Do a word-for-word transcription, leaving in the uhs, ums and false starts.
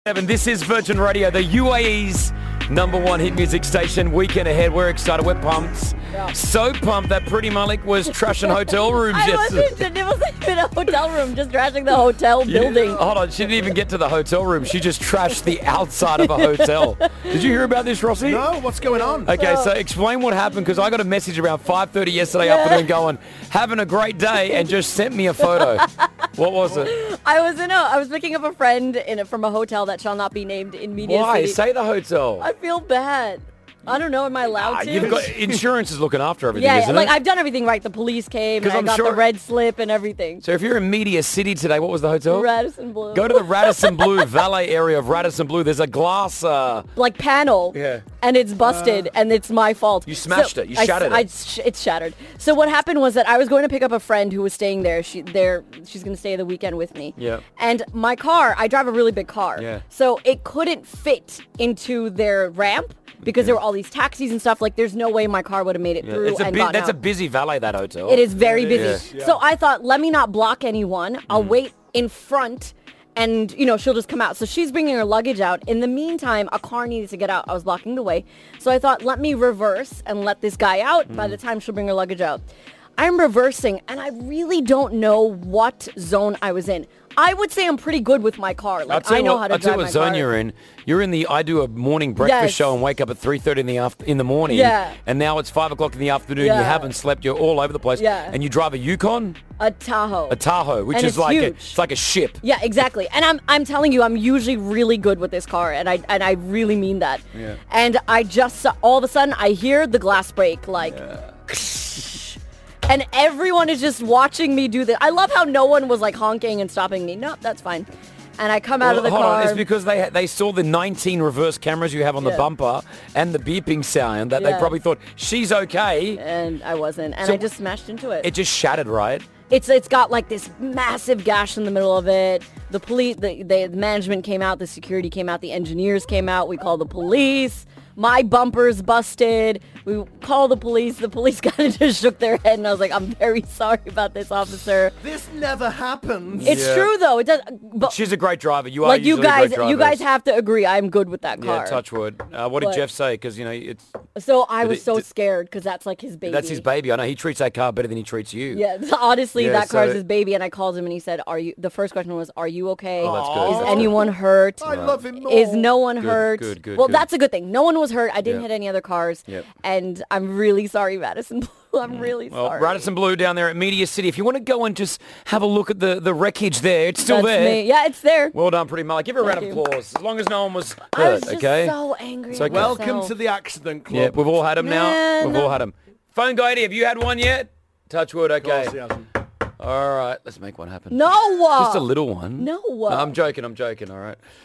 Evan, this is Virgin Radio, the U A E's number one hit music station. Weekend ahead, we're excited, we're pumped. Yeah. So pumped that Pretty Malik was trashing hotel rooms I yesterday. wasn't, it wasn't even a hotel room, just trashing the hotel building. Yeah, hold on, she didn't even get to the hotel room. She just trashed the outside of a hotel. Did you hear about this, Rossi? No, what's going on? Okay, so explain what happened, because I got a message around five thirty yesterday Yeah. afternoon going, having a great day, and just sent me a photo. What was it? I was in a, I was picking up a friend in a, from a hotel that shall not be named in Media Why? City. Say the hotel. I feel bad. I don't know. Am I allowed Ah, to? you've got insurance is looking after everything, yeah, isn't like it? I've done everything right. The police came, 'Cause and I I'm got sure- the red slip and everything. So if you're in Media City today, what was the hotel? Radisson Blue. Go to the Radisson Blue valet area of Radisson Blue. There's a glass. Uh, like panel. Yeah. And it's busted, and it's my fault. You smashed So it. You I- shattered I, it. sh- it's shattered. So what happened was that I was going to pick up a friend who was staying there. She there. She's going to stay the weekend with me. Yeah. And my car, I drive a really big car. Yeah. So it couldn't fit into their ramp because there were all these taxis and stuff. Like, there's no way my car would have made it yeah, through it's a and bu- gotten that's out. a busy valet, that hotel. It is very busy. Yeah. So I thought, let me not block anyone. I'll Mm. wait in front and, you know, she'll just come out. So she's bringing her luggage out. In the meantime, a car needed to get out. I was blocking the way. So I thought, let me reverse and let this guy out by Mm. the time she'll bring her luggage out. I'm reversing, and I really don't know what zone I was in. I would say I'm pretty good with my car. I'll Like, tell I you know what, how to I'll tell drive you my what zone car. you're in. You're in the, I do a morning breakfast Yes. show and wake up at three thirty in the after, in the morning. Yeah. And now it's five o'clock in the afternoon. Yeah. You haven't slept. You're all over the place. Yeah. And you drive a Yukon, A Tahoe. a Tahoe, which And is it's like a, huge. it's like a ship. Yeah, exactly. And I'm I'm telling you, I'm usually really good with this car, and I and I really mean that. Yeah. And I just all of a sudden I hear the glass break, like, and everyone is just watching me do this. I love how no one was like honking and stopping me. No, that's fine. And I come out Well, of the hold car. on, it's because they they saw the nineteen reverse cameras you have on the Yeah. bumper and the beeping sound that they Yeah. probably thought, she's okay. and I wasn't, and So I just smashed into it. It just shattered, right? It's it's got like this massive gash in the middle of it. The police, the, the management came out, the security came out, the engineers came out. We called the police. My bumper's busted. We called the police. The police kind of just shook their head, and I was like, "I'm very sorry about this, officer." This never happens. It's Yeah. true though. It does. But She's a great driver. You are like you usually a guys, great driver. you guys have to agree. I'm good with that Yeah, car. touch wood. Uh, what did But- Jeff say? Because, you know, it's So I Did was it- so did- scared because that's like his baby. that's his baby. I know he treats that car better than he treats you. Yeah, honestly, Yeah, that car's so- his baby, and I called him and he said, "Are you?" The first question was, "Are you okay? Oh, that's good. Is That's anyone hurt? I love him more. Is no one Good, hurt?" good, good, well, good. that's a good thing. No one was hurt. I didn't Yep. hit any other cars, Yep. and I'm really sorry, Madison Blue. I'm really Well, sorry. Radisson Blue down there at Media City. If you want to go and just have a look at the, the wreckage there, it's still That's there. me. Yeah, it's there. Well done, Pretty Malik. Give her a round Thank of you. applause. As long as no one was I hurt, was just okay? so angry. It's at okay. Welcome myself. to the accident club. Yeah, we've all had them now. Man. We've all had them. Phone guy, Eddie, have you had one yet? Touch wood, Of okay. course he hasn't. All right, let's make one happen. No. Just a little one. No. I'm joking, I'm joking, all right.